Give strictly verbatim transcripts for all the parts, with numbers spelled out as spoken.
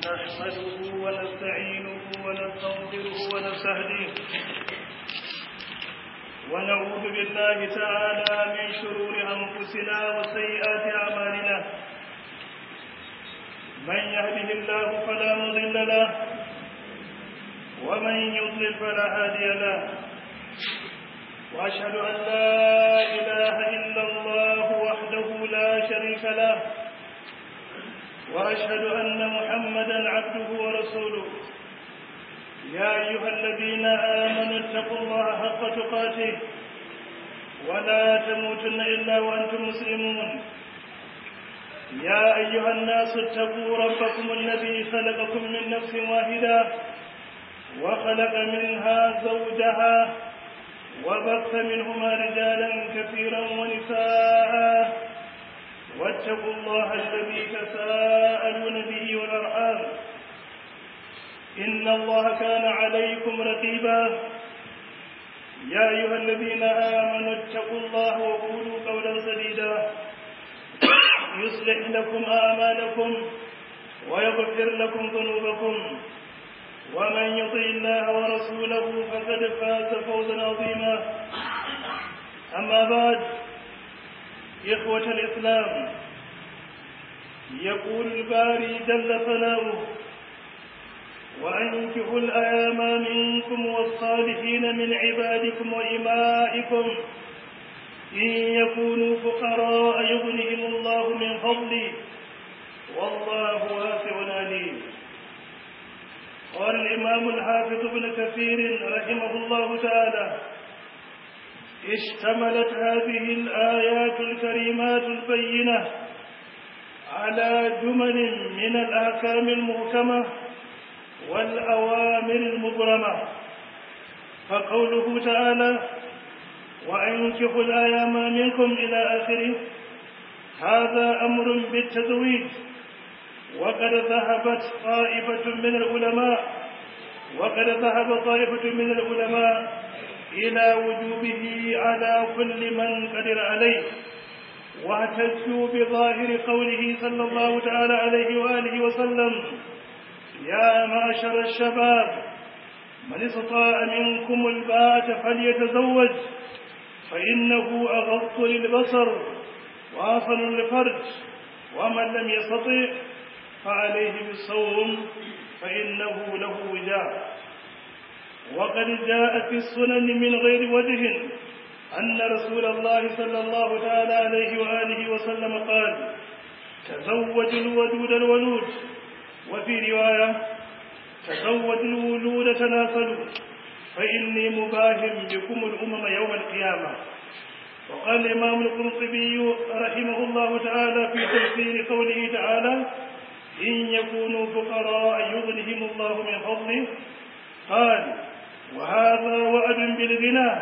نحمده ونستعينه ونستغفره ونستهديه ونعوذ بالله تعالى من شرور أنفسنا وسيئات أعمالنا من يهده الله فلا مضل له ومن يضلل فلا هادي له وأشهد أن لا إله إلا الله وحده لا شريك له وأشهد أن محمدا عبده ورسوله يا أيها الذين آمنوا اتقوا الله حق تقاته ولا تموتن إلا وأنتم مسلمون يا أيها الناس اتقوا ربكم الذي خلقكم من نفس واحدة وخلق منها زوجها وبث منهما رجالا كثيرا ونساء واتقوا الله الذي تساءلون به والأرحام إن الله كان عليكم رقيبا يا أيها الذين آمنوا اتقوا الله وقولوا قولا سديدا يصلح لكم أعمالكم ويغفر لكم ذنوبكم ومن يطع الله ورسوله فقد فاز فوزا عظيما أما بعد إخوة الإسلام يقول الباري جل ثناؤه وأنكحوا الأيام منكم والصالحين من عبادكم وإمائكم إن يكونوا فقراء يغنهم الله من فضله والله واسع عليم. قال الإمام الحافظ ابن كثير رحمه الله تعالى اشتملت هذه الآيات الكريمات البينة على جمل من الأحكام المحكمة والأوامر المبرمة، فقوله تعالى وأنكحوا الأيام منكم إلى آخره هذا أمر بالتزويج، وقد ذهبت طائفة من العلماء وقد ذهب طائفة من العلماء إلى وجوبه على كل من قدر عليه، واحتجوا بظاهر قوله صلى الله تعالى عليه وآله وسلم يا معشر الشباب من استطاع منكم الباءة فليتزوج فإنه أغض للبصر وأحسن للفرج ومن لم يستطع فعليه بالصوم فإنه له وجاء. وقد جاء في السنن من غير وجه أن رسول الله صلى الله تعالى عليه وآله وسلم قال تزوج الودود الولود، وفي رواية تزوج الولود تناسلوا فإني مباهم بكم الأمم يوم القيامة. وقال الإمام القرطبي رحمه الله تعالى في تفسير قوله تعالى إن يكونوا فقراء يغنهم الله من فضله قال وهذا وعد بالغنى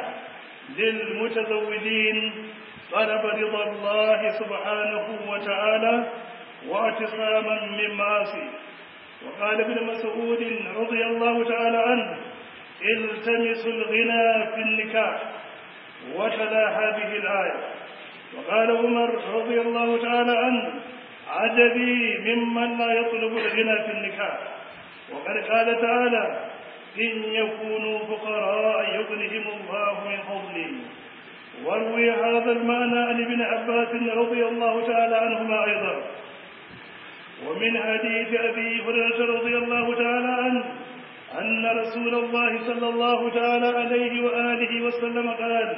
للمتزوجين طلب رضا الله سبحانه وتعالى واعتصاما من معاصي. وقال ابن مسعود رضي الله تعالى عنه التمسوا الغنى في النكاح، وتلا هذه الآية. وقال عمر رضي الله تعالى عنه عجبي ممن لا يطلب الغنى في النكاح. وقد قال تعالى إن يكونوا فقراء يغنهم الله من فضله. وروي هذا المعنى عن ابن عباس رضي الله تعالى عنهما أيضا. ومن حديث أبي هريرة رضي الله تعالى عنه أن رسول الله صلى الله تعالى عليه وآله وسلم قال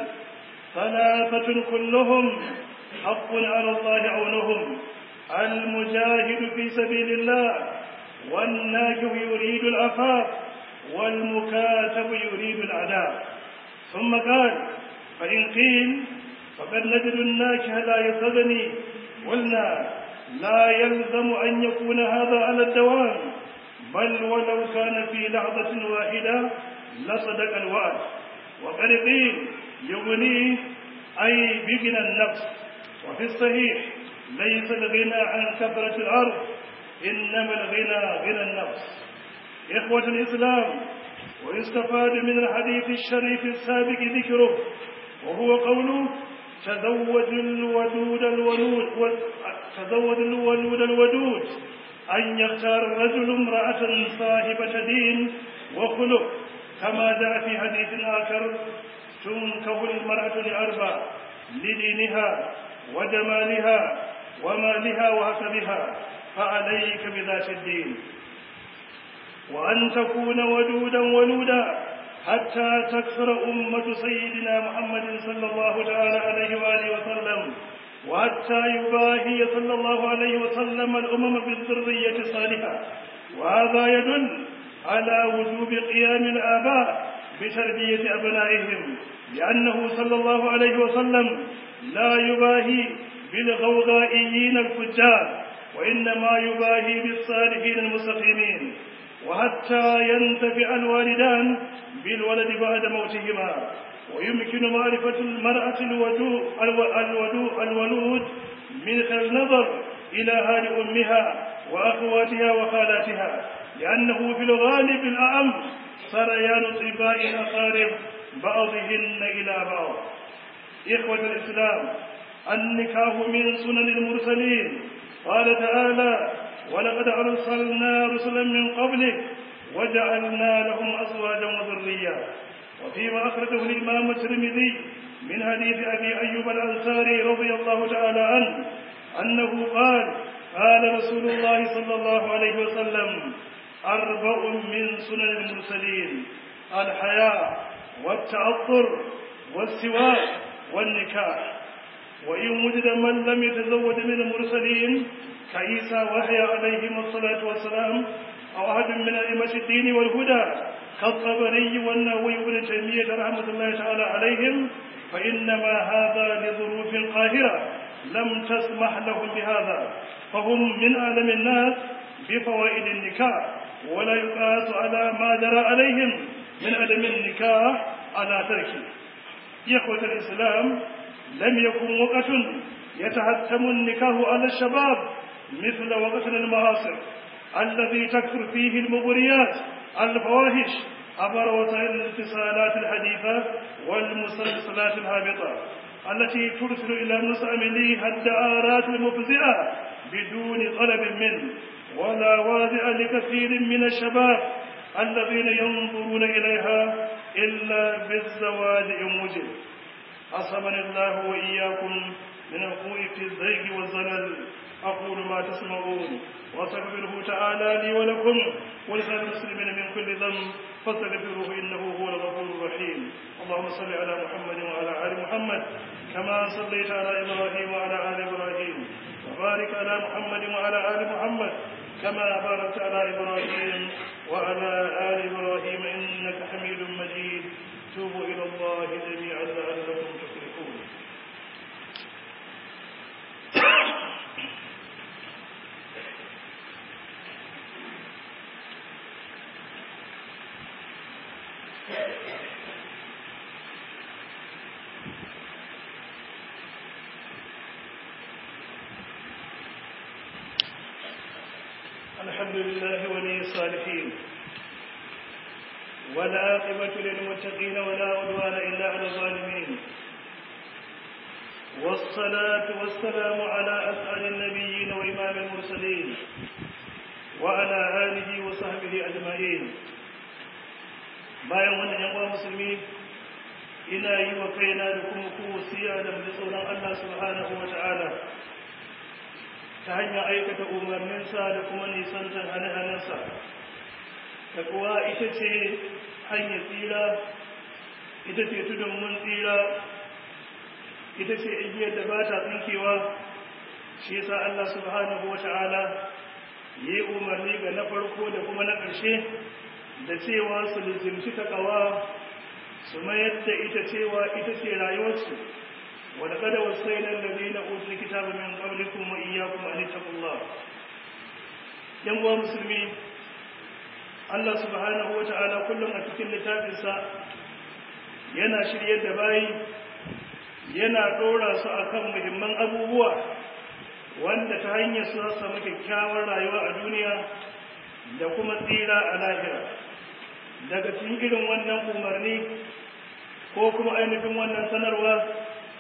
ثلاثة كلهم حق على الله عونهم المجاهد في سبيل الله والناكح يريد العفاف والمكاتب يريد العداء. ثم قال فإن قيل فقد نجد الناكح لا يستغني قلنا لا يلزم أن يكون هذا على الدوام بل ولو كان في لحظة واحدة لصدق الوعد. وقد قيل يغنيه أي بغنى النفس. وفي الصحيح ليس الغنى عن كثرة الأرض إنما الغنى غنى النفس. إخوة الإسلام ويستفاد من الحديث الشريف السابق ذكره وهو قوله تزوج الودود الولود تزوج الولود الودود أن يختار الرجل امرأة صاحبة دين وخلق، كما جاء في حديث آخر: تنكح المرأة لأربع: لدينها وجمالها ومالها وحسبها، فعليك بذات الدين. وأن تكون ودودا ولودا حتى تكثر أمة سيدنا محمد صلى الله تعالى عليه وآله وسلم، وحتى يباهي صلى الله عليه وسلم الأمم بالذرية الصالحة. وهذا يدل على وجوب قيام الآباء بتربية أبنائهم، لأنه صلى الله عليه وسلم لا يباهي بالغوغائيين الفجار، وإنما يباهي بالصالحين المستقيمين. وحتى ينتفع الوالدان بالولد بعد موتهما، ويمكن معرفة المرأة الولود من خلال النظر إلى حال أمها وأخواتها وخالاتها، لأنه في الغالب الأعم سريان طباع الأقارب بعضهن إلى بعض. إخوة الإسلام، النكاح من سنن المرسلين. قال تعالى: ولقد أرسلنا رسلا من قبلك وجعلنا لهم أزواجا وذرية. وفيما أخرجه الإمام الترمذي من حديث أبي أيوب الأنصاري رضي الله تعالى عنه أنه قال: قال رسول الله صلى الله عليه وسلم: أربع من سنن المرسلين: الحياء والتعطر والسواك والنكاح. وإن وجد من لم يتزوج من المرسلين كعيسى ويحيى عليهم الصلاة والسلام أو أحد من أئمة الدين والهدى كالطبري والنووي وابن تيمية رحمة الله تعالى عليهم، فإنما هذا لظروف قاهرة لم تسمح لهم بهذا، فهم من أعلم الناس بفوائد النكاح، ولا يقاس على ما جرى عليهم من عدم النكاح على تركه. يا إخوة الإسلام، لم يكن وقت يتحتم النكاح على الشباب مثل وقتنا المعاصر الذي تكثر فيه المغريات الفواحش عبر وسائل الاتصالات الحديثة والمسلسلات الهابطة التي ترسل إلى مستعمليها الدعارات المفزئة بدون طلب منه، ولا وازع لكثير من الشباب الذين ينظرون إليها إلا بالزواج إن وجد. عصمني الله وإياكم من الوقوع في الزيغ والزلل. أقول ما تسمعون وأستغفره تعالى لي ولكم ولسائر المسلمين من كل ذنب فاستغفروه إنه هو الغفور الرحيم. اللهم صل على محمد وعلى آل محمد كما صليت على إبراهيم وعلى آل إبراهيم، وبارك على محمد وعلى آل محمد كما باركت على إبراهيم وعلى آل إبراهيم إنك حميد مجيد. توبوا إلى الله جميعا لعلكم تفلحون. الحمد لله ولي الصالحين، والعاقبة للمتقين ولا عدوان إلا على الظالمين، والصلاة والسلام على أسعد النبيين وإمام المرسلين وعلى آله وصحبه أجمعين. bayan wannan yan uwa musulmi, ina yi wa kaina da kuma ku wasiya da mu tsoron Allah subhanahu wata'ala ta hanyar aikata umarninsa da kuma nisantar hane-hanensa. Takwa ita ce hanyar tsira, ita ce tudun mun tsira, ita ce igiyar da ba ta tsinkewa. Shi yasa Allah subhanahu wata'ala yi umarni ga na farko da kuma na ƙarshe da cewa su lizimci takawa, su mayar da ita cewa ita ce rayuwarsu. wadda kada wasainan da zai na utul kitabu min qablikum wa iyyakum an taqullah. yan uwa musulmi, Allah subhanahu wata'ala kullum a cikin littafinsa yana shiryar da bayi, yana dora su akan muhimman abubuwa wanda ta hanyar su samu kyakkyawar rayuwa a duniya da kuma tsira a lahira. Daga cikin irin wannan umarni ko kuma ainihin wannan sanarwa,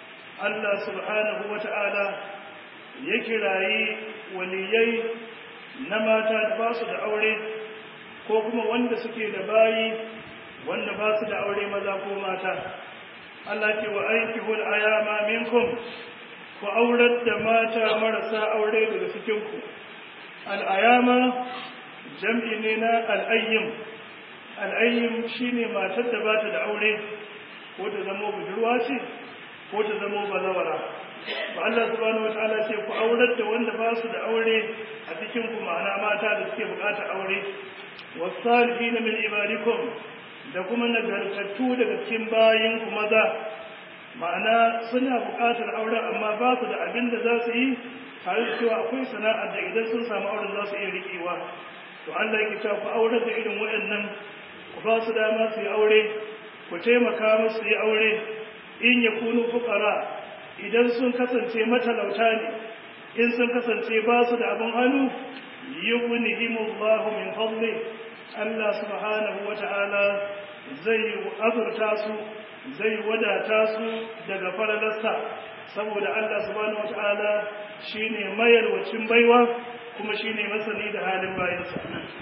Allah subhanahu wata'ala ya kirayi waliyai na mata da ba su da aure ko kuma wanda suke da bayi wanda ba su da aure maza ko mata. Allah ce wa ankihul ayama minkum, ku aurar da mata marasa aure daga cikinku. Al'ayama jam'i ne na al'ayyim. Al'ayyim shi ne matar da ba ta da aure, ko ta zamo budurwa ce ko ta zamo bazawara. Ba Allah subhanahu wata'ala ce ku aurar da wanda ba su da aure a cikinku, ma'ana mata da suke bukatar aure. Wasalihina min ibadikum, da kuma nagartattu daga cikin bayinku maza, ma'ana suna buƙatar auren amma ba su da abin da za su yi, tare da cewa akwai sana'ar da idan sun samu auren za su iya riƙewa. To Allah ya kita ku aurar da irin waɗannan, ku ba su dama su yi aure, ku taimaka musu yi aure. In ya kunu fuqara, idan sun kasance matalauta ne, in sun kasance ba su da abin hannu, yughnihimullahu min fadli, Allah subhanahu wata'ala zai azurta su, zai wadata su daga faralarsa, saboda Allah subhanahu wata'ala shine mayarwacin baiwa kuma shine masani da halin bayansa.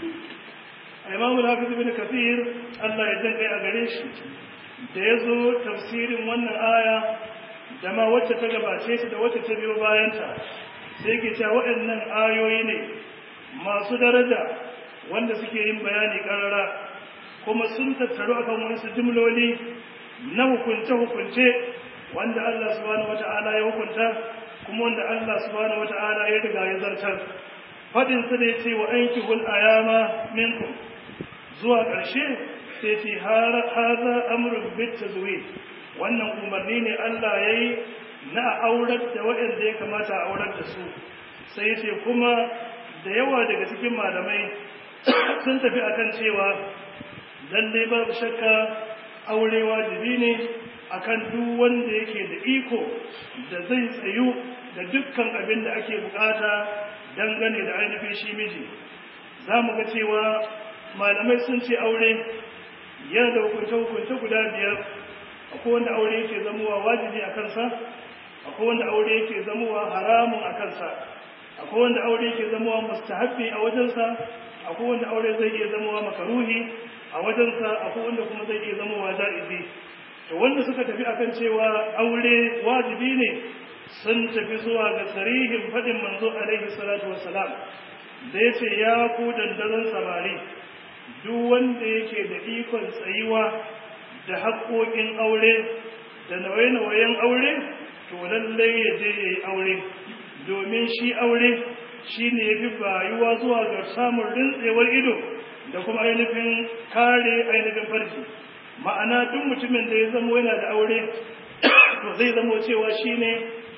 Imam al-Hafiz ibn Kathir, Allah ya dankai a gare shi, da yazo tafsirin wannan aya da ma wacce ta gabace ta da wacce ta biyo bayanta, sai yake cewa waɗannan ayoyi ne masu daraja wanda suke yin bayani karara, kuma sun tattaru akan wasu jumloli na hukunce-hukunce wanda Allah subhanahu wata'ala ya hukunta, kuma wanda Allah subhanahu wata'ala ya riga ya zartar. Fadin sa da yace wa ankihul ayama minkum, zuwa ƙarshe sai ce haza amrun bit tazwij, wannan umarni ne Allah yayi na aurar da waɗanda ya kamata a aurar da su. Sai yace kuma da yawa daga cikin malamai sun tafi akan cewa lalle babu shakka aure wajibi ne akan duk wanda yake da iko da zai tsayu da dukkan abin da ake bukata dangane da ainihin shi miji. Za mu ga cewa malamai sun ce aure yana da hukunce-hukunce guda biyar. Akwai wanda aure yake zamowa wajibi a kansa, akwai wanda aure yake zamowa haramun a kansa, akwai wanda aure yake zamowa mustahabbi a wajensa, akwai wanda aure zai iya zamowa makaruhi a wajensa, akwai wanda kuma zai iya zamowa ja'izi. To wanda suka tafi akan cewa aure wajibi ne sun tafi zuwa ga sarihin faɗin manzo alaihi salatu wassalam da yace ya ku dandazon samari, duk wanda yake da ikon tsayuwa da haƙoƙin aure da nauye-nauyen aure, to lallai ya je ya yi aure, domin shi aure shi ne ya fi bayuwa zuwa ga samun rintsewar ido da kuma ainihin kare ainihin farji. Ma'ana duk mutumin da ya zamo yana da aure, to zai zamo cewa shi ne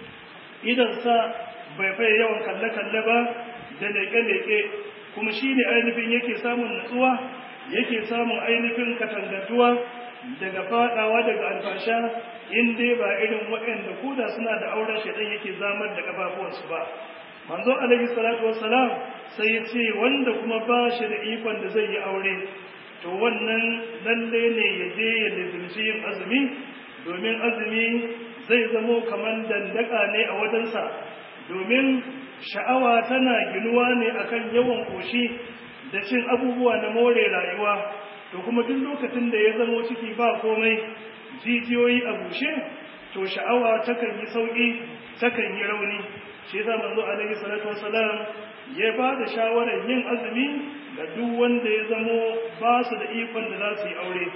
idansa bai faye yawan kalle-kalle ba da leƙe-leƙe, kuma shi ne ainihin yake samun natsuwa, yake samun ainihin katangantuwa daga fadawa daga alfasha, in dai ba irin waɗanda koda suna da auren shaidan yake zamar da kafafuwansu ba. Manzo alaihi salatu wassalam sai ya ce wanda kuma ba shi da ikon da zai yi aure, to wannan lalle ne ya je ya lizimci yin azumi, domin azumi zai zamo kamar dandaka ne a wajensa, domin sha'awa tana ginuwa ne akan yawan koshi da cin abubuwa na more rayuwa. To kuma duk lokacin da ya zamo ciki ba komai, jijiyoyi a bushe, to sha'awa takan yi sauki, takan yi rauni. Shi yasa manzo alaihi salatu wassalam ya ba da shawarar yin azumi ga duk wanda ya zamo ba su da ikon da za su yi aure.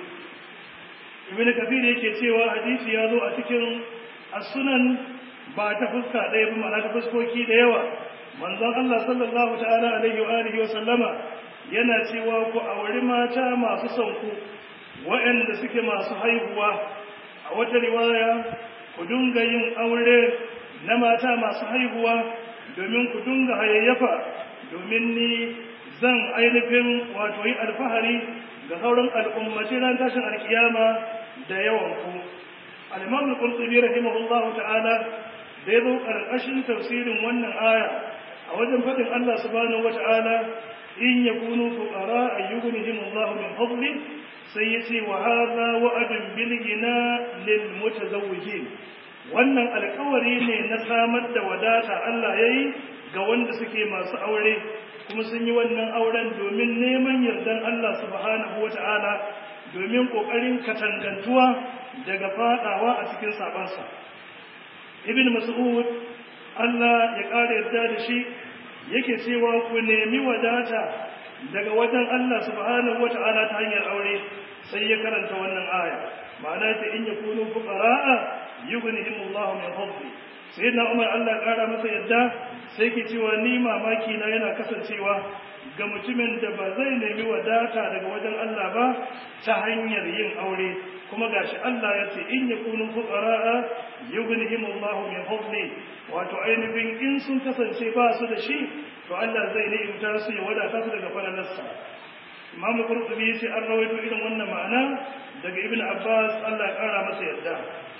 Ibn Kathir yake cewa hadisi ya zo a cikin as-sunan ba ta fuska ɗaya ba, ma'ana ta fuskoki da yawa. Manzon Allah sallallahu ta'ala alaihi wa alihi wa sallama yana cewa ku auri mata masu son ku, waɗanda suke masu haihuwa. A wata riwaya, ku dinga yin aure na mata masu haihuwa domin ku dinga hayayyafa, domin ni zan ainihin wato yi alfahari ga sauran al'ummaci ran tashin alkiyama da yawan ku. Al-Imam al-Qurtubi rahimahullahu ta'ala da ya zo ƙarƙashin tafsirin wannan aya a wajen faɗin Allah subhanahu wa ta'ala, in yakunu fuqara ayyughnihim Allahu min fadli, sai yace wa hadha wa'dun bil ghina lil mutazawwijin. Wannan alƙawari ne na samar da wadata Allah yayi ga wanda suke masu aure, kuma sun yi wannan auren domin neman yardan Allah subhanahu wata'ala domin kokarin katangantuwa daga fadawa a cikin sabansa. Ibn Mas'ud Allah ya kare yarda da shi yake cewa ku nemi wadata daga wajen Allah subhanahu wata'ala ta hanyar aure, sai ya karanta wannan aya ma'ana ta in yakunu fuqara'a yughnihimullahu min fadli. Sayyidina Umar Allah ya kara masa yadda sai ke cewa ni mamaki na yana kasancewa ga mutumin da ba zai nemi wadata daga wajen Allah ba ta hanyar yin aure, kuma gashi Allah ya ce in yakunu fuqara'a yughnihimullahu min fadli, wato ainihin in sun kasance ba su da shi to Allah zai ni'imta su ya wadata su daga falalarsa. Imam Qurtubi yace an rawaito irin wannan ma'ana daga Ibn Abbas Allah ya kara masa yadda.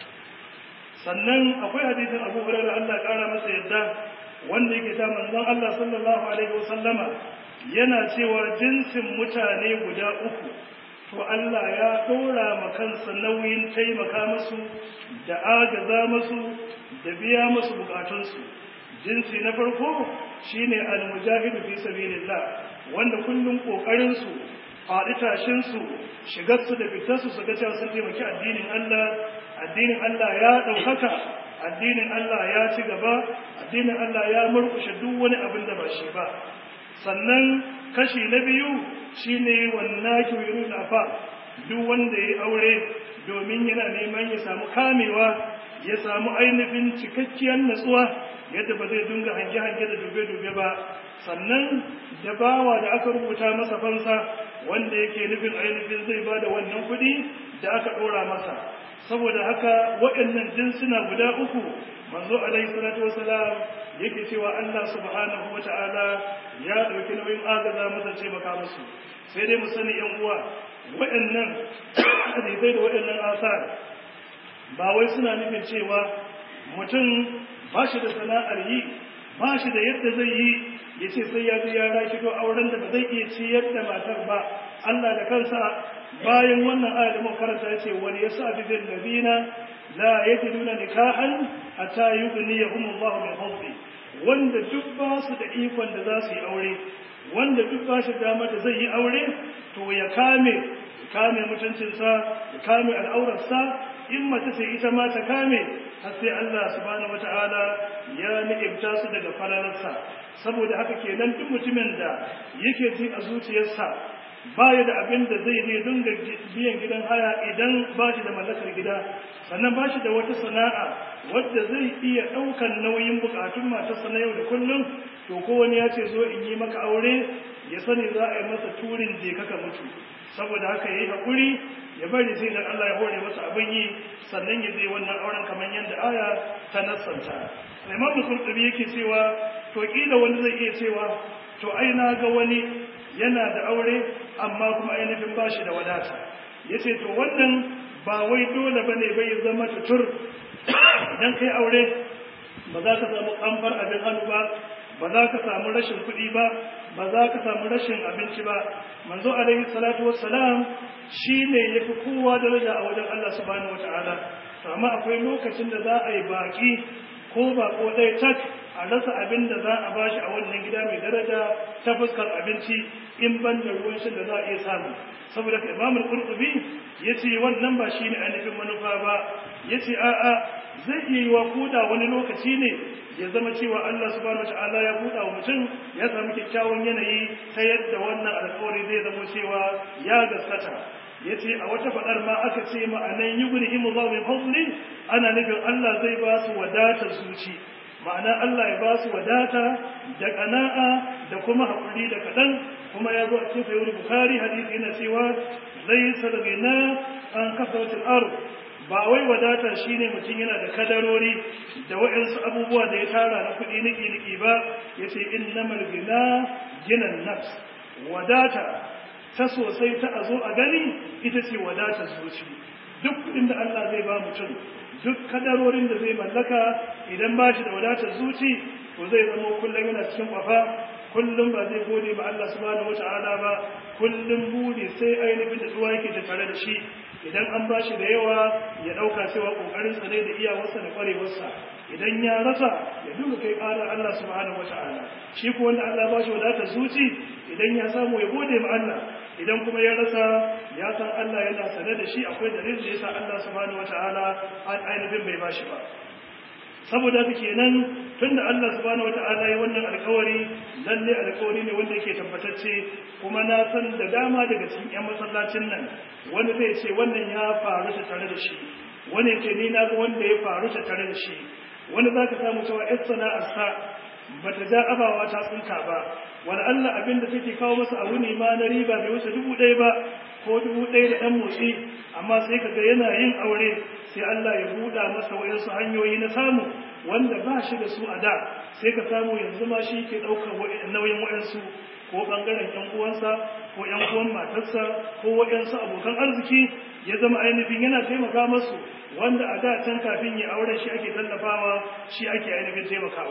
Sannan akwai hadisin Abu Hurairah Allah ya kara masa yadda wanda yake ta manzon Allah sallallahu alaihi wasallama yana cewa jinsin mutane guda uku to Allah ya dora ma kansa nauyin taimaka musu da agaza musu da biya musu bukatunsu. Jinsi na farko shine al-mujahidu fi sabilillah, wanda kullum kokarin su faɗi tashin su shigar su da fitar su su ga cewa sun taimaki addinin Allah. Addinin Allah ya ɗaukaka, addinin Allah ya ci gaba, addinin Allah ya murkushe duk wani abin da ba shi ba. Sannan kashi na biyu shine wannaki yurul afa, duk wanda ya aure domin yana neman ya samu kamewa, ya samu ainihin cikakkiyar natsuwa yadda ba zai dinga hange-hange da dube-dube ba. Sannan da bawa da aka rubuta masa fansa wanda yake nufin ainihin zai ba da wannan kuɗi da aka ɗora masa. Saboda haka waɗannan jinsuna guda uku manzo alaihi salatu wasalam yake cewa Allah subhanahu wata'ala ya ɗauki nauyin agaza masa ce maka musu. Sai dai mu sani ƴan uwa waɗannan hadisai da waɗannan asar ba wai suna nufin cewa mutum ba shi da sana'ar yi, ba shi da yadda zai yi ya ce sai ya ji ya rakido auren da ba zai iya ciyar da matar ba. Allah da kansa bayan wannan ayar da muka karanta yace wal yasabi bil ladina la yajiduna nikahan hatta yughniyahumullahu min fadli, wanda duk ba su da ikon da za su yi aure, wanda duk ba shi dama da zai yi aure to ya kame kame mutuncinsa, ya kame al'aurarsa, in mace sai ita ma ta kame har sai Allah subhanahu wataala ya ni'imta su daga falalarsa. Saboda haka kenan duk mutumin da yake ji a zuciyarsa baya da abin da zai ne dinga biyan gidan haya idan ba shi da mallakar gida, sannan ba shi da wata sana'a wadda zai iya ɗaukan nauyin bukatun matarsa na yau da kullum, to ko wani ya ce zo in yi maka aure ya sani za a yi masa turin je kaka mutu. Saboda haka yayi hakuri ya bari sai dan Allah ya hore masa abin yi sannan ya je wannan auren kamar yadda aya ta nassanta. Imam Qurtubi yake cewa to kila wani zai iya cewa to ai na ga wani yana da aure amma kuma ainihin bashi da wadata. Yace to wannan ba wai dole bane bai zama tutur idan kai aure ba za ka samu kamfar abin hannu ba, ba za ka samu rashin kuɗi ba, ba za ka samu rashin abinci ba. Manzo alaihi salatu wassalam shine yafi kowa daraja a wajen Allah subhanahu wataala. To amma akwai lokacin da za a yi baki ko ba ko dai tak a rasa abin da za a bashi a wannan gida mai daraja ta fuskar abinci in ban da ruwan shan da za a iya samu. Saboda Imam Al-Qurtubi yace wannan ba shine ainihin manufa ba, yace a'a zai iya yi wa koda wani lokaci ne ya zama cewa Allah subhanahu wataala ya buɗa wa mutum ya samu kyakkyawan yanayi ta yadda wannan alƙawari zai zama cewa ya gaskata. Yace a wata fadar ma aka ce ma'anan yughnihimullahu min fadli, ana nufin Allah zai ba su wadatar zuci, ma'ana Allah ya ba su wadata da qana'a da kuma hakuri da kadan. Kuma ya zo a cikin sahih Bukhari hadisi yana cewa laysa al-ghina an kasratil ard, ba wai wadata shine mutum yana da kadarori da waɗansu abubuwa da ya tara na kuɗi niki-niki ba. Yace innamal ghina ginan nafs, wadata ta sosai ta a zo a gani ita ce wadatar zuci. Duk kuɗin da Allah zai ba mutum, duk kadarorin da zai mallaka, idan ba shi da wadatar zuci to zai zama kullum yana cikin kwafa, kullum ba zai gode ba Allah subhanahu wata'ala ba, kullum buri sai ainihin da tsuwa yake tattare da shi. Idan an ba shi da yawa ya ɗauka cewa ƙoƙarinsa ne da iyawarsa da ƙwarewarsa, idan ya rasa ya duka kai ƙarar Allah subhanahu wata'ala shi ko wanda Allah ba shi wadatar zuci idan ya samu ya gode ma Allah idan kuma ya rasa ya san Allah yana sane da shi akwai dalilin da yasa Allah subhanahu wata'ala ainihin bai ba shi ba saboda haka kenan tunda Allah subhanahu wata'ala ya wannan alƙawari lalle alƙawari ne wanda yake tabbatacce kuma na san da dama daga cikin ƴan masallacin nan wani zai ce wannan ya faru ta tare da shi wani ce ni na ga wanda ya faru ta tare da shi wani zaka samu cewa ƴar sana'arsa bata ja abawa ta tsinka ba wani Allah abinda take kawo masa a wuni ma na riba bai wuce dubu ɗaya ba ko dubu ɗaya da ɗan motsi amma sai kaga yana yin aure sai Allah ya buɗa masa wayansu hanyoyi na samu wanda ba shi da su a da sai ka samu yanzu ma shi ke ɗaukar nauyin wayansu ko ɓangaren ƴan uwansa ko ƴan uwan matarsa ko wayansu abokan arziki ya zama ainihin yana taimaka masu wanda a da can kafin ya aure shi ake tallafawa shi ake ainihin taimakawa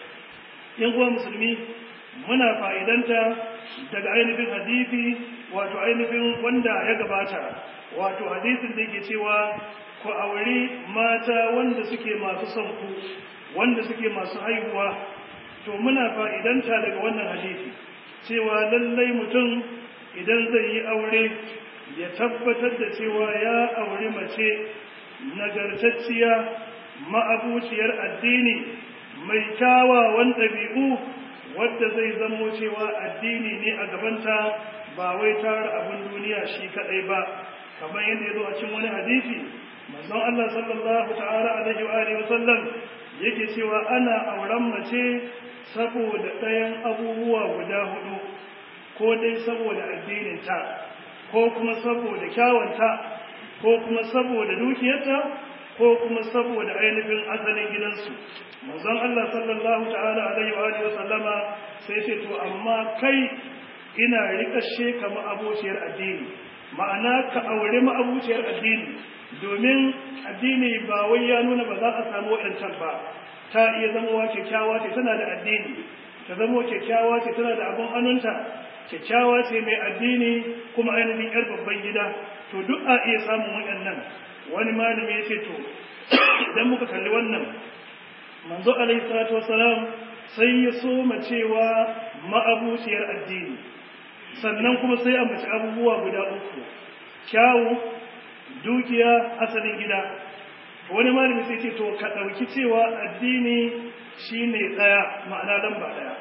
ƴan uwa musulmi muna fa'idanta daga ainihin hadisi wato ainihin wanda ya gabata wato hadisin da yake cewa ku aure mata wanda suke masu son ku wanda suke masu haihuwa to muna fa'idanta daga wannan hadisi cewa lallai mutum idan zai yi aure ya tabbatar da cewa ya aure mace nagartacciya ma'abuciyar addini mai kyawawan ɗabi'u wadda zai zamo cewa addini ne a gabanta ba wai tara abin duniya shi kadai ba kamar yadda ya zo a cikin wani hadisi manzon Allah sallallahu ta'ala alaihi wa alihi wasallam yake cewa ana auren mace saboda ɗayan abubuwa guda hudu ko dai saboda addinin ta ko kuma saboda kyawanta ko kuma saboda dukiyarta ko kuma saboda ainihin asalin gidansu manzon Allah sallallahu ta'ala alaihi wa alihi wasallama sai ce to amma kai ina rikashe ka ma'abuciyar addini ma'ana ka aure ma'abuciyar addini domin addini ba wai ya nuna ba za a samu waɗancan ba ta iya zama kyakkyawa ce tana da addini ta zama kyakkyawa ce tana da abin hannunta kyakkyawa ce mai addini kuma ainihin yar babban gida to duk a iya samun waɗannan wani malami ya ce to idan muka kalli wannan manzo alaihi salatu wasalam sai ya soma cewa ma'abuciyar addini sannan kuma sai a mace abubuwa guda uku kyawu dukiya asalin gida wani malami sai ce to ka ɗauki cewa addini shine ɗaya ma'ana lamba ɗaya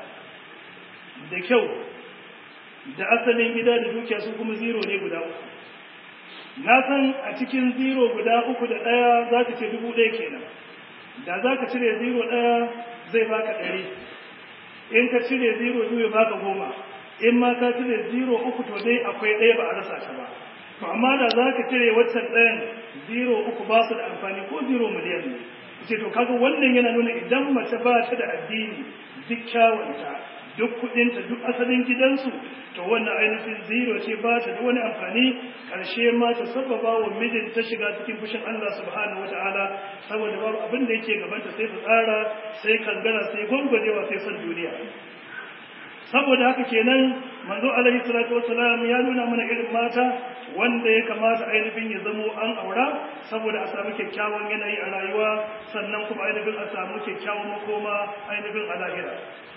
da kyau da asalin gida da dukiya su kuma zero ne guda uku na san a cikin zero guda uku da ɗaya za ka ce dubu ɗaya kenan da za ka cire zero ɗaya zai baka ɗari in ka cire zero biyu ya baka goma in ma ka cire zero uku to dai akwai ɗaya ba a rasa ta ba to amma da za ka cire waccan ɗayan zero uku ba su da amfani ko zero miliyan ne ce to kaga wannan yana nuna idan mace ba ta da addini duk kyawunta duk kudinta duk asalin gidansu to wannan ainihin zero ce ba ta da wani amfani ƙarshe ma ta sababa wa mijin ta shiga cikin fushin Allah subhanahu wataala saboda babu abin da yake gabanta sai fitsara sai kangara sai gwangwajewa sai son duniya saboda haka kenan manzo alaihi salatu wassalam ya nuna mana irin mata wanda ya kamata ainihin ya zamo an aura saboda a samu kyakkyawan yanayi a rayuwa sannan kuma ainihin a samu kyakkyawan makoma ainihin a lahira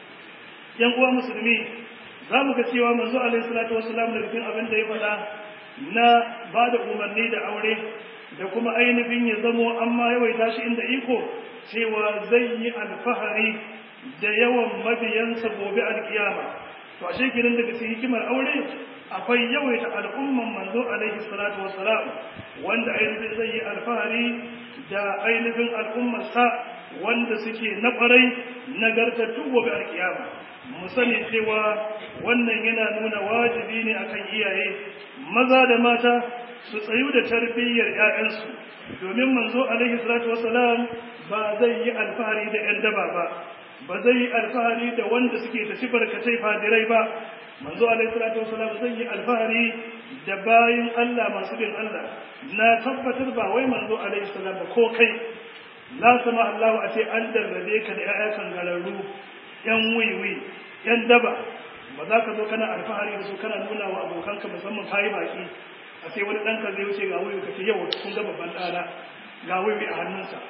yan uwa musulmi za mu ga cewa manzo alaihi salatu wassalam da cikin abin da ya faɗa na ba da umarni da aure da kuma ainihin ya zamo amma yawaita shi inda iko cewa zai yi alfahari da yawan mabiyansa gobe alkiyama to ashe kiran daga cikin hikimar aure akwai yawaita al'umman manzo alaihi salatu wassalam wanda ainihin zai yi alfahari da ainihin al'ummarsa wanda suke na ƙwarai nagartattu gobe alkiyama mu sani cewa wannan yana nuna wajibi ne akan iyaye maza da mata su tsayu da tarbiyyar ƴaƴansu domin manzo alaihi salatu wassalam ba zai yi alfahari da ƴan daba ba ba zai yi alfahari da wanda suke tafi barkatai fadirai ba manzo alaihi salatu wassalam zai yi alfahari da bayin Allah masu bin Allah na tabbatar ba wai manzo alaihi salam ba ko kai la sama Allah a ce an darrabe ka da ƴaƴan kangararru ƴan wiwi ƴan daba ba za ka zo kana alfahari da su kana nuna wa abokanka musamman kayi baki a ce wani ɗanka zai wuce ga wiwi ka ce yau kun ga babban ɗana ga wiwi a hannunsa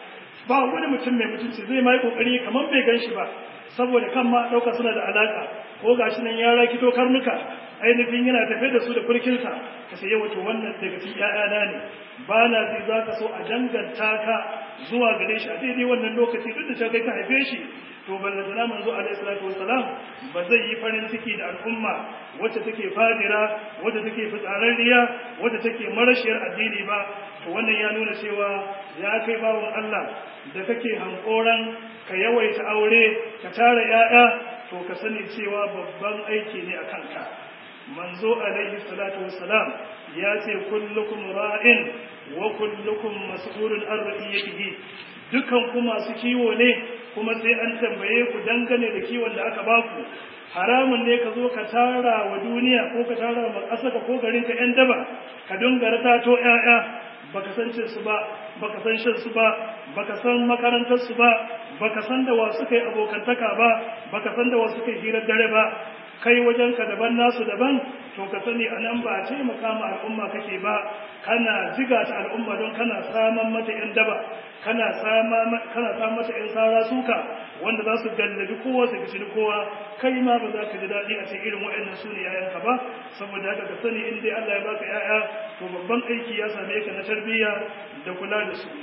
ba wani mutum mai mutunci zai mai kokari kamar bai gan shi ba saboda kan ma dauka suna da alaka ko gashi nan ya rakito karnuka ainihin yana tafe da su da furkinsa ka sai wato wannan daga cikin ƴaƴana ne ba na zai za ka so a danganta ka zuwa gare shi a daidai wannan lokaci duk da kai ka haife shi to ballantana manzo alaihi salatu wassalam ba zai yi farin ciki da al'umma wacce take fadira wacce take fitsararriya wacce take marashiyar addini ba to wannan ya nuna cewa ya kai bawon Allah da kake hankoran ka yawaita aure ka tara ƴaƴa to ka sani cewa babban aiki ne a kanka manzo alaihi salatu wassalam ya ce kullukum ra'in wa kullukum mas'ulun an ra'iyatihi dukan ku masu kiwo ne kuma sai an tambaye ku dangane da kiwon da aka baku haramun ne ka zo ka tara wa duniya ko ka tara wa ƙasarka ko garinka ƴan daba ka dungara tato ƴaƴa baka san cin su ba baka san shan su ba baka san makarantar su ba baka san da wa suka yi abokantaka ba baka san da wa suka yi hirar dare ba kai wajenka daban nasu daban to ka sani anan ba taimaka ma al'umma kake ba kana ziga ta al'umma don kana saman mata yan daba kana sama kana saman mata yan sara suka wanda za su gallabi kowa su kici kowa kai ma ba za ka ji daɗi a cikin irin waɗannan su ne yayanka ba saboda haka ka sani in dai Allah ya baka yaya to babban aiki ya same ka na tarbiyya da kula da su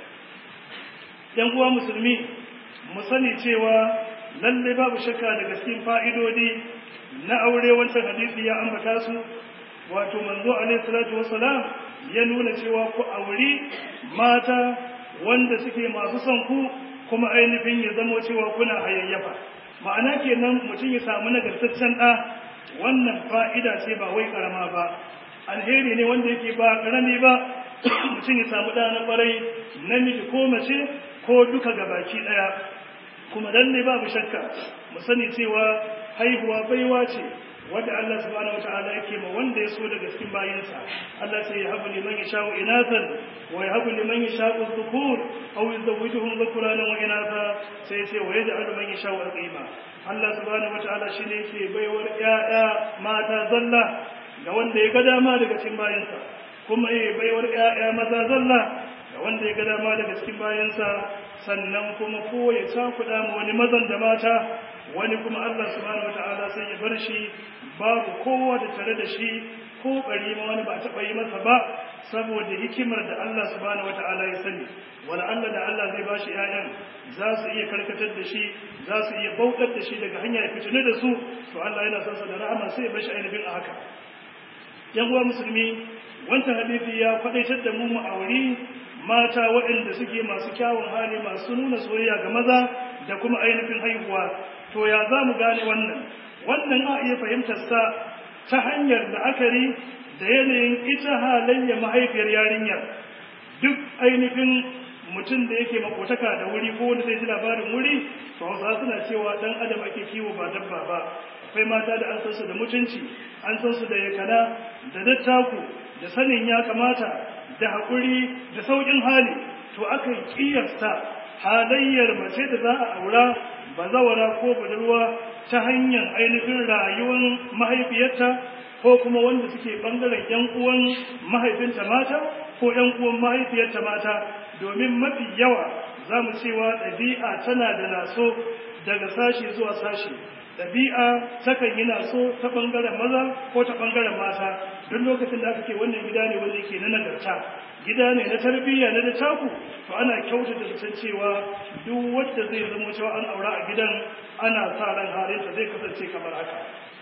yan uwa musulmi mu sani cewa lalle babu shakka daga cikin fa'idodi na aure wancan hadisi ya ambata su wato manzo alaihi salatu wassalam ya nuna cewa ku auri mata wanda suke masu son ku kuma ainihin ya zamo cewa kuna hayayyafa ma'ana kenan mutum ya samu nagartaccen ɗa wannan fa'ida ce ba wai karama ba alheri ne wanda yake ba karami ba mutum ya samu ɗa na ƙwarai namiji ko mace ko duka gabaki ɗaya kuma lalle babu shakka mu sani cewa haihuwa baiwa ce wanda Allah subhanahu wataala yake ma wanda ya so daga cikin bayinsa Allah sai ya habu liman yasha'u inathan wa yahabu liman yasha'u dhukur aw yuzawwijuhum dhukrana wa inatha sai sai wa yaj'alu man yasha'u aqima Allah subhanahu wataala shine yake baiwar ƴaƴa mata zalla ga wanda ya ga dama daga cikin bayinsa kuma ya baiwar ƴaƴa maza zalla ga wanda ya ga dama daga cikin bayinsa sannan kuma ko ya cakuɗa ma wani mazan da mata wani kuma Allah subhanahu wataala sai ya bar shi babu kowa da tare da shi ko bari ma wani ba taɓa yi masa ba saboda hikimar da Allah subhanahu wataala ya sani wala Allah da Allah zai bashi ƴaƴan za su iya karkatar da shi za su iya bautar da shi daga hanya ya fitine da su to Allah yana son sa da rahama sai ya bashi ainihin a haka yan uwa musulmi wannan hadisi ya kwadaitar da mu mu auri mata waɗanda suke masu kyawun hali masu nuna soyayya ga maza da kuma ainihin haihuwa to ya za mu gane wannan wannan a iya fahimtar sa ta hanyar la'akari da yanayin ita halayya mahaifiyar yarinyar duk ainihin mutum da yake makotaka da wuri ko wanda zai ji labarin wuri to hausa suna cewa dan adam ake kiwo ba dabba ba akwai mata da an san su da mutunci an san su da yakana da dattaku da sanin ya kamata da haƙuri da sauƙin hali to aka kiyasta halayyar mace da za a aura bazawara ko budurwa ta hanyar ainihin rayuwar mahaifiyarta ko kuma wanda suke bangaren yan uwan mahaifinta mata ko yan uwan mahaifiyarta mata domin mafi yawa za mu cewa ɗabi'a tana da naso daga sashi zuwa sashi ɗabi'a takan yi naso ta ɓangaren maza ko ta ɓangaren mata duk lokacin da aka ce wannan gida ne wanda yake na nagarta gida ne na tarbiyya na taku to ana kyautata da cewa duk wanda zai zama cewa an aura a gidan ana sa ran halinta zai kasance kamar haka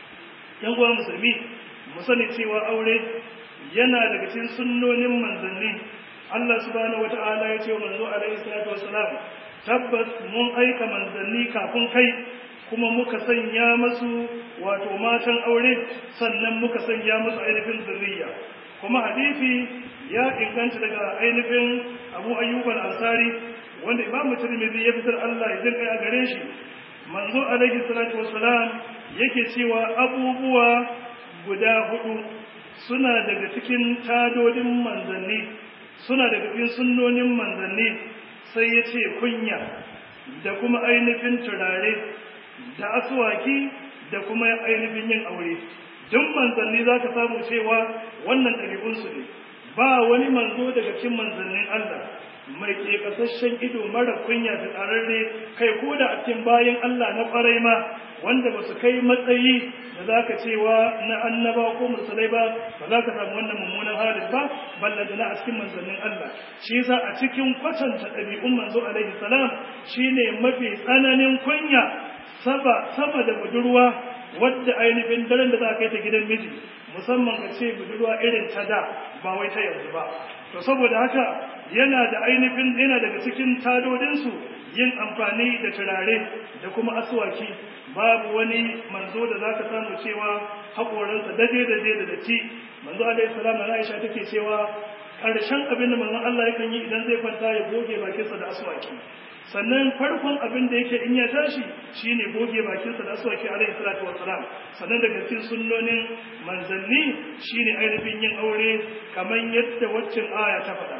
yan uwa musulmi mu sani cewa aure yana daga cikin sunnonin manzanni Allah subhanahu wata'ala ya ce wa manzo alaihi salatu wassalam tabbas mun aika manzanni kafin kai kuma muka sanya masu wato matan aure sannan muka sanya musu ainihin zurriya kuma hadisi ya inganta daga ainihin Abu Ayyub al-Ansari wanda Imam Tirmidhi ya fitar Allah ya jinka a gare shi manzo alaihi salatu wassalam yake cewa abubuwa guda hudu suna daga cikin tadodin manzanni suna daga cikin sunnonin manzanni sai ya ce kunya da kuma ainihin turare da aswaki da kuma ainihin yin aure duk manzanni za ka samu cewa wannan ɗabi'unsu ne ba wani manzo daga cikin manzannin Allah mai ƙeƙasasshen ido mara kunya da tsararre, kai ko da a cikin bayan Allah na ƙwarai ma wanda ba su kai matsayi da za ka cewa na annaba ko mursalai ba ba za ka samu wannan mummunan halin ba ballanta na a cikin manzannin Allah. Shi yasa a cikin kwatanta ɗabi'un manzo alaihi salam shine mafi tsananin kunya sama da budurwa wadda ainihin daren da za ka yi ta gidan miji, musamman ka ce budurwa irin ta da ba wai ta yanzu ba. To saboda haka yana da ainihin yana daga cikin tadodinsu yin amfani da turare da kuma aswaki. Babu wani manzo da za ka samu cewa haƙoransa daje-daje da datti. Manzo alaihi salam na Aisha take cewa ƙarshen abin da manzon Allah yakan yi idan zai kwanta ya goge bakinsa da aswaki. Sannan farkon abin da yake in ya tashi shine goge bakinsa da aswaki alaihi salatu wassalam. Sannan daga cikin sunnonin manzanni shine ainihin yin aure kamar yadda waccan aya ta faɗa.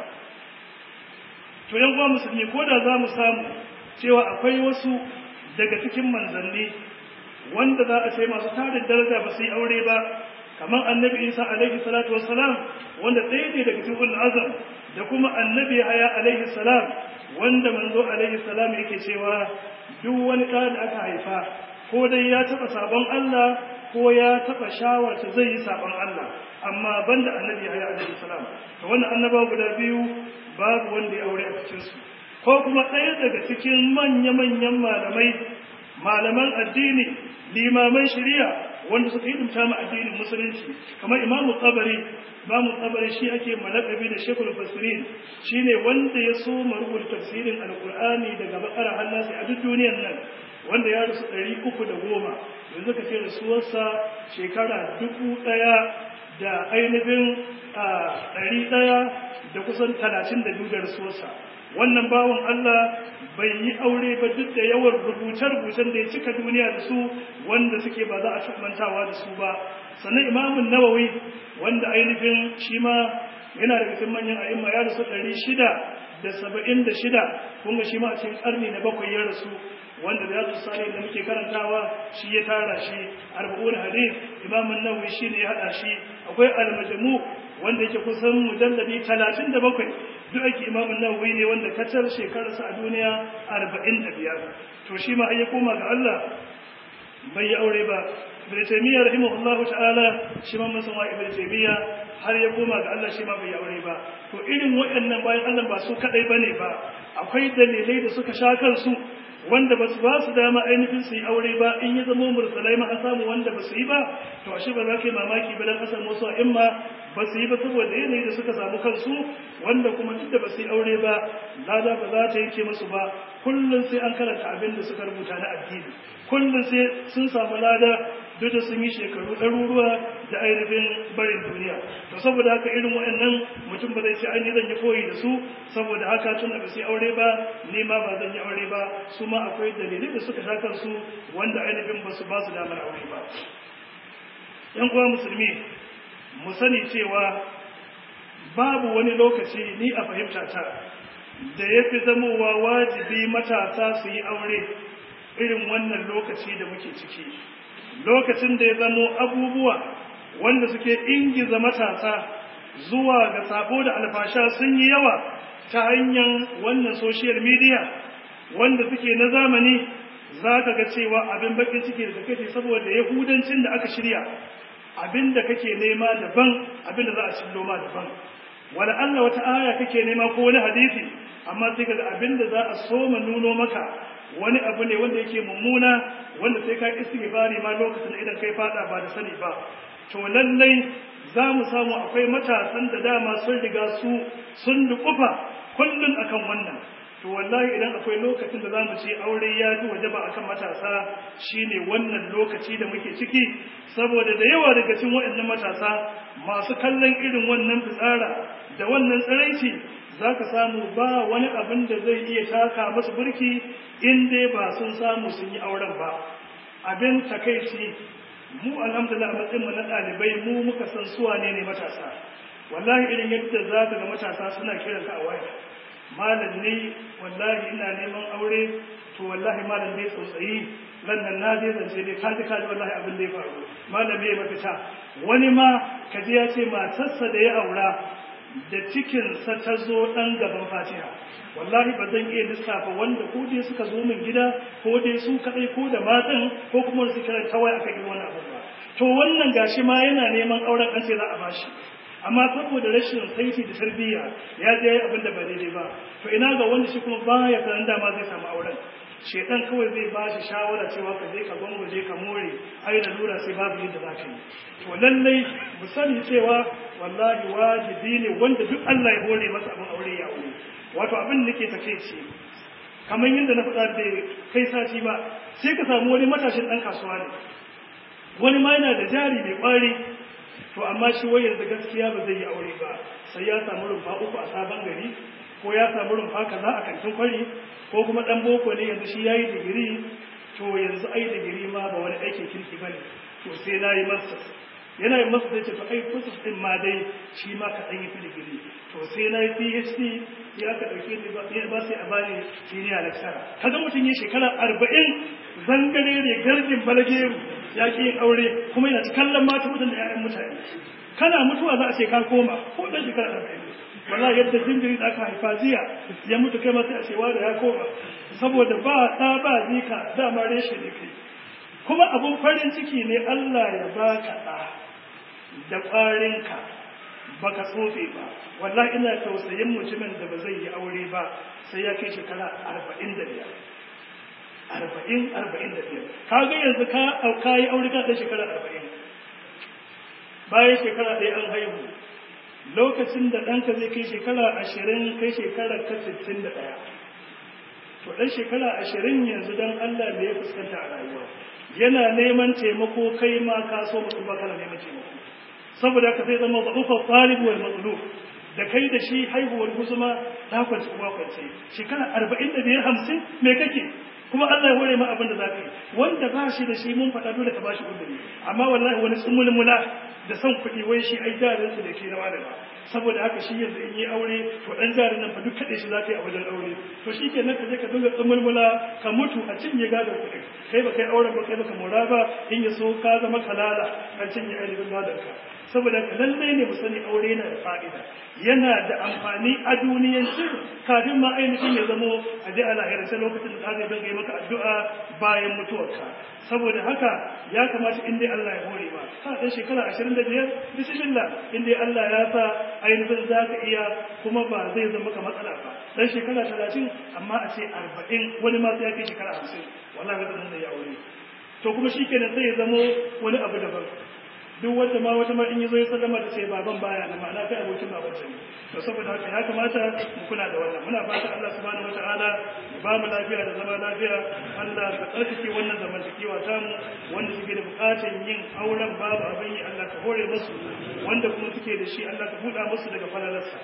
To yan uwa musulmi, ko da za mu samu cewa akwai wasu daga cikin manzanni wanda za a ce masu tarin daraja ba su yi aure ba, kamar annabi Isa alaihi salatu wassalam wanda ɗaya ne daga cikin ulul azam, da kuma annabi Yahya alaihi salam wanda manzo alaihi salam yake cewa duk wani ɗa da aka haifa ko dai ya taɓa sabon Allah ko ya taɓa shawarta zai yi sabon Allah, amma banda annabi Yahya alaihi salam. To wannan annaba guda biyu babu wanda ya aure a cikin su, ko kuma ɗaya daga cikin manya-manyan malamai malaman addini limaman shari'a wanda suka yi dumta ma addinin musulunci kamar imamu tsabari. Imamu tsabari shi ake malakabi da shekul fasirin, shi ne wanda ya so marubuta tafsirin alkur'ani daga bakara hannasi a duk duniyar nan, wanda ya rasu ɗari uku da goma, yanzu ka ce rasuwarsa shekara dubu ɗaya da ainihin ɗari ɗaya da kusan talatin da biyu da rasuwarsa. Wannan bawan Allah bai yi aure ba duk da yawan rubuce-rubucen da ya cika duniya da su wanda suke ba za a mantawa da su ba. Sannan imamun Nawawi wanda ainihin shi ma yana da cikin manyan a'imma ya rasu ɗari shida da saba'in da shida, kun ga shi ma a cikin ƙarni na bakwai ya rasu, wanda da yasu sani da muke karantawa shi ya tara shi. Arba'un hadith imamun Nawawi shi ne ya haɗa shi. Akwai al-Majmu' wanda yake kusan mujalladi talatin da bakwai, duk ake imamun Nawawi ne wanda kacar shekararsa a duniya arba'in da biyar. To shi ma ya koma ga Allah bai yi aure ba. Ibn Taymiyyah rahimahullahu ta'ala shi ma musan wa Ibn Taymiyyah har ya koma ga Allah shi ma bai yi aure ba. To irin waɗannan bayan Allah ba su kadai bane ba, akwai dalilai da suka sha kansu wanda ba su ba su dama ainihin su yi aure ba. In ya zama mursalai ma an samu wanda ba su yi ba, to ashe ba za ka yi mamaki ba dan asan wasu a'imma ba su yi ba saboda yanayi da suka samu kansu, wanda kuma duk da ba su yi aure ba lada ba za ta yanke musu ba. Kullum sai an karanta abin da suka rubuta na addini, kullum sai sun samu lada duk da sun yi shekaru ɗaruruwa da ainihin barin duniya. To saboda haka irin waɗannan mutum ba zai ce ai ni zan yi koyi da su, saboda haka tun da ba su yi aure ba ni ma ba zan yi aure ba. Su ma akwai dalilai da suka sha kansu wanda ainihin ba su ba su damar aure ba. Yan uwa musulmi, mu sani cewa babu wani lokaci ni a fahimta ta da ya fi zamowa wajibi matasa su yi aure irin wannan lokaci da muke ciki. Lokacin da ya zamo abubuwa wanda suke ingiza matasa zuwa ga sabo da alfasha sun yi yawa ta hanyar wannan social media wanda suke na zamani, za ka ga cewa abin bakin ciki da kake saboda yahudancin da aka shirya, abin da kake nema daban, abin da za a cillo ma daban. Wala Allah wata aya kake nema ko wani hadisi, amma sai kaga abin da za a soma nuno maka wani abu ne wanda yake mummuna, wanda sai ka istighfari ma lokacin idan kai fada ba da sani ba. To lallai za mu samu akwai matasan da dama sun riga su sun dukufa kullun akan wannan. To wallahi idan akwai lokacin da zamu ce aure ya ji wajaba akan matasa, shine wannan lokaci da muke ciki, saboda da yawa daga cikin waɗannan matasa masu kallon irin wannan fitsara da wannan tsiraici, zaka samu ba wani abin da zai iya taka musu burki in dai ba sun samu sun yi auren ba. Abin takeici, mu alhamdulillah a matsayin mu na ɗalibai mu muka san suwa ne ne matasa. Wallahi irin yadda zaka ga matasa suna kiranka a waya, malam ne wallahi ina neman aure, to wallahi malam dai tsotsayi lannan na dai zance dai kaji kaji wallahi abin da ya faru, malam bai mafita. Wani ma kaji ya ce matarsa da ya aura da cikinsa ta zo ɗan gaban fatiha wallahi ba zan iya lissafa wanda ko dai suka zo min gida ko dai su kaɗai ko da matan ko kuma su kiran ta waya aka yi wani abu ba to wannan gashi ma yana neman auren an ce za a bashi amma saboda rashin saiti da tarbiyya ya je abin da ba daidai ba to ina ga wanda shi kuma baya san dama zai samu auren shedan kawai zai ba shi shawara cewa ka je ka gwangwaje ka more ai da lura sai babu yadda za ka yi to lallai mu sani cewa wallahi wajibi ne wanda duk Allah ya hore masa abin aure ya aure wato abin da nake takeici kamar yadda na faɗa da kai sati ba sai ka samu wani matashin ɗan kasuwa ne wani ma yana da jari mai ƙwari to amma shi wai yanzu gaskiya ba zai yi aure ba sai ya samu rumfa uku a sabon gari ko ya samu rumfa kaza a kantin kwari ko kuma dan boko ne yanzu shi yayi digiri to yanzu ai digiri ma ba wani aikin kirki bane to sai nayi masa yana yin masa sai ce to ai kusus din ma dai shi ma ka dan yi digiri to sai nayi PhD ya ka dauke ni ba ba sai a bani senior lecturer kaga mutun yi shekara arba'in zangare ne garjin balageru ya ki yin aure kuma yana kallon mata mutan da ƴaƴan mutane kana mutuwa za a ce ka koma ko dan shekara arba'in wallahi yadda jinjiri da aka haifa jiya ya mutu kai masa a cewa da ya koma saboda ba ɗa ba zika dama reshe ne kai kuma abun farin ciki ne Allah ya baka ɗa da ƙwarinka baka tsofe ba wallahi ina tausayin mutumin da ba zai yi aure ba sai ya kai shekara arba'in da biyar arba'in arba'in da biyar kaga yanzu ka ka yi aure ka da shekara arba'in bayan shekara ɗaya an haihu lokacin da ɗanka zai kai shekara ashirin kai shekara ka sittin da ɗaya to ɗan shekara ashirin yanzu don Allah ne ya fuskanta a rayuwa yana neman taimako kai ma ka so mutu ba kana neman taimako saboda ka sai zama zaɓufa ɗalibu wal matsalub da kai da shi haihuwar guzuma ta kwanci kuma kwanci shekara arba'in da biyar hamsin me kake kuma Allah ya hore ma abin da za ka yi wanda ba shi da shi mun faɗa dole ka ba shi uzuri amma wallahi wani tsumulmula da son kuɗi wai shi ai jarinsu da ke rawa da ba saboda haka shi yanzu in yi aure to ɗan jarin nan fa duk kaɗe shi za ka yi a wajen aure to shi ke nan ka je ka dinga tsumulmula ka mutu a cinye gadon kuɗi kai ba kai auren ba kai ba ka mora ba in ya so ka zama kalala kan cinye ainihin gadon ka saboda ka lallai ne mu sani aure yana da fa'ida yana da amfani a duniyancin kafin ma ainihin ya zamo a ji a lahirance lokacin da zai dinga yi maka addu'a bayan mutuwarka saboda haka ya kamata in dai Allah ya hore ba ka dan shekara ashirin da biyar bismillah in dai Allah ya sa ainihin za ka iya kuma ba zai zama ka matsala ba dan shekara talatin amma a ce arba'in wani ma sai ya kai shekara hamsin wallahi ba zan da ya aure to kuma shikenan sai ya zamo wani abu daban duk wanda ma wata ma in yazo ya sallama da sai baban baya da ma'ana kai abokin baban ne to saboda haka ya kamata mu kula da wannan muna fata Allah subhanahu wataala ya ba mu lafiya da zama lafiya Allah ka tsarkake wannan zamantakewa ta mu wanda suke da bukatun yin auren babu abin yi Allah ka hore musu wanda kuma suke da shi Allah ka buɗa musu daga falalarsa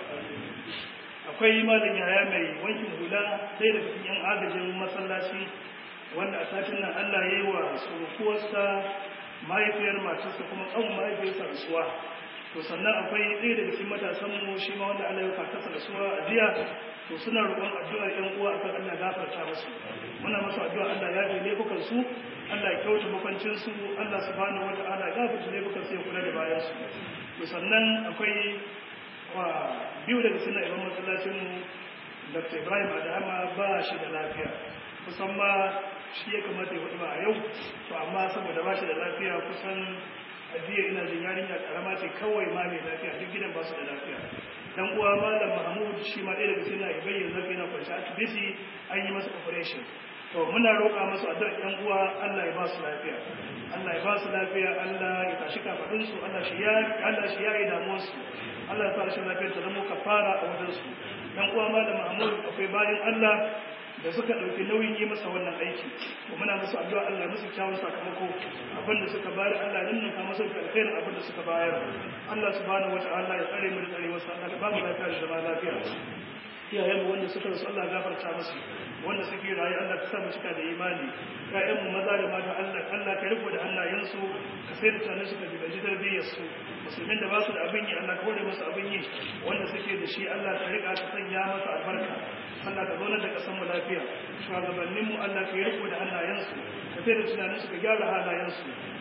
akwai malam yaya mai wankin hula sai daga cikin yan agajin masallaci wanda a satin nan Allah ya yi wa surukuwarsa mahaifiyar matarsa kuma tsawon mahaifiyarsa rasuwa to sannan akwai ɗaya daga cikin matasanmu shi ma wanda Allah ya kakasa rasuwa a jiya to suna roƙon addu'ar ƴan uwa akan Allah gafarta musu muna masu addu'a Allah ya ji laifukan su Allah ya kyauta makwancin su Allah subhanahu wata'ala ya gafarta laifukan su ya kula da bayan su to sannan akwai wa biyu daga cikin imam masallacin mu Doctor Ibrahim Adama ba shi da lafiya kusan ma shi ya kamata ya ba a yau to amma saboda ba shi da lafiya kusan ajiya ina jin yarinya karama ce kawai ma mai lafiya duk gidan ba su da lafiya dan uwa malam Mahmud shi ma ɗaya daga cikin ibai yanzu yana kwanci asibiti an yi masa operation to muna roƙa masu addu'a ɗan uwa Allah ya ba su lafiya Allah ya ba su lafiya Allah ya tashi kafadun su Allah shi ya Allah shi ya yi damuwar su Allah ya sa rashin lafiyar ta zama kafara a wajen su dan uwa malam Mahmud akwai bayan Allah da suka ɗauki nauyin yi masa wannan aiki to muna musu addu'a Allah ya musu kyawun sakamako abinda suka bayar Allah ya ninka musu alkhairin abinda suka bayar Allah subhanahu wata'ala ya tsare mu da tsare wasu Allah ya ba mu lafiya da zama lafiya iyayen wanda suka rasu Allah ya gafarta musu wanda suke rayu Allah ka sa mu cika da imani ƴaƴan mu maza da mata Allah Allah ka riko da hannayensu ka sai da tsanin su ka jibaji tarbiyyar su musulmin da ba su da abin yi Allah ka hore musu abin yi wanda suke da shi Allah ka rika ka sanya masa albarka Allah ka zauna da kasan mu lafiya shugabannin mu Allah ka riko da hannayensu ka sai da tunanin su ka gyara halayensu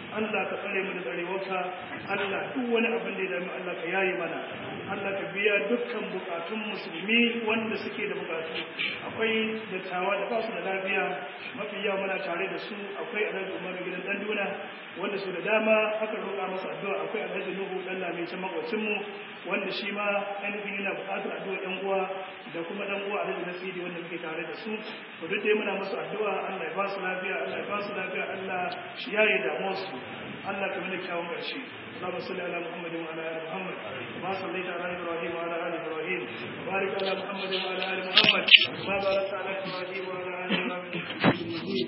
Allah ka tsare mu da tsarewarka Allah duk wani abin da ya dami Allah ka yayi mana Allah ka biya dukkan bukatun musulmi wanda suke da bukatu akwai dattawa da ba su da lafiya mafi yawa muna tare da su akwai Alhaji Umar gidan dan duna wanda su da dama aka roƙa masa addu'a akwai Alhaji Nuhu dan lami can makwacin mu wanda shi ma ainihin yana buƙatar addu'a ɗan uwa da kuma ɗan uwa Alhaji Nasidi wanda muke tare da su to duk dai muna musu addu'a Allah ya ba su lafiya Allah ya ba su lafiya Allah shi yaye damuwar su Allah ka mana kyawun ƙarshe اللهم صل على محمد وعلى ال محمد كما صليت على ابراهيم وعلى ال ابراهيم وبارك على محمد وعلى ال محمد كما باركت على ابراهيم وعلى ال ابراهيم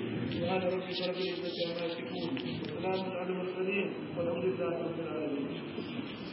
سبحان ربك رب العزه عما يصفون وسلام على المرسلين والحمد لله رب العالمين